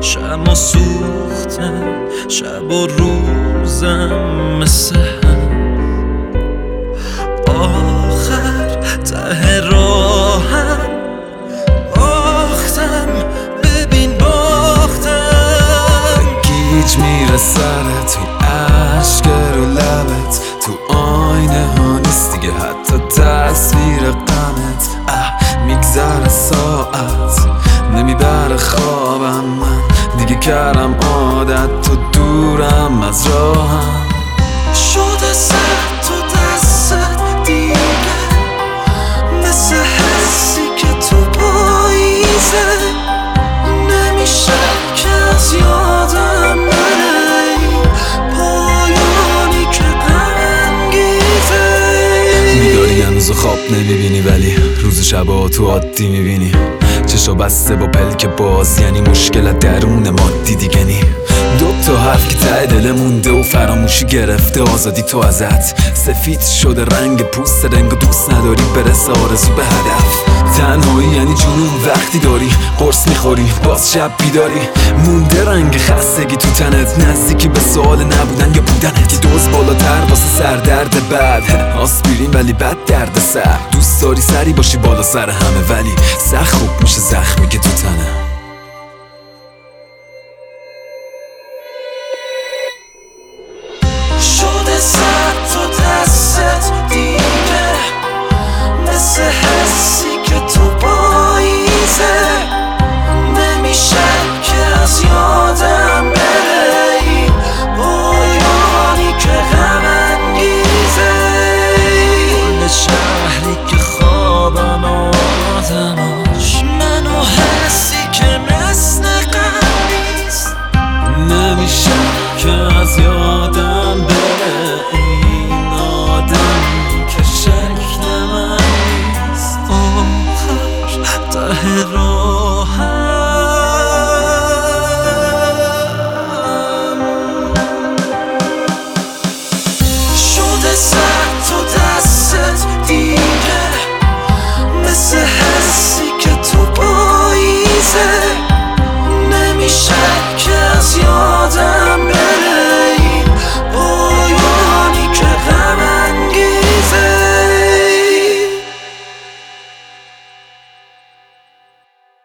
شما سوختم شب و روزم مثل هم، آخر ته راهم باختم، ببین باختم. گیج میره سرت توی عشق رو لبت، تو آینه ها نیست دیگه حتی تصویر غمت. میگذره ساعت نمیبره خوابم، من دیگه کردم عادت تو دورم از راهم. شده سر تو دستت دیگه، مثل حسی که تو پاییزه، نمیشه که از یادم نره، پایانی که غم‌انگیزه. میداری هنوز خواب نمیبینی ولی روز شبا تو عادی میبینی، چشا بسته با پلک باز، یعنی مشکلت درون مادی دیگه نی. دوتا حرف که ته دل مونده و فراموشی گرفته آزادی تو ازت، سفید شده رنگ پوست رنگ و دوست نداری برسه آرزو به هدف. تنهایی یعنی جنون وقتی داری قرص میخوری باز شب بیداری، مونده رنگ خستگی تو تنت، نزدیکی به سوال نبودن یا بودنت. که دوز بالاتر واسه سردرد بد، آسپرین ولی بد درد سر. دوست داری سری باشی بالا سر همه ولی سخت خوب میشه زخمی که تو تنه.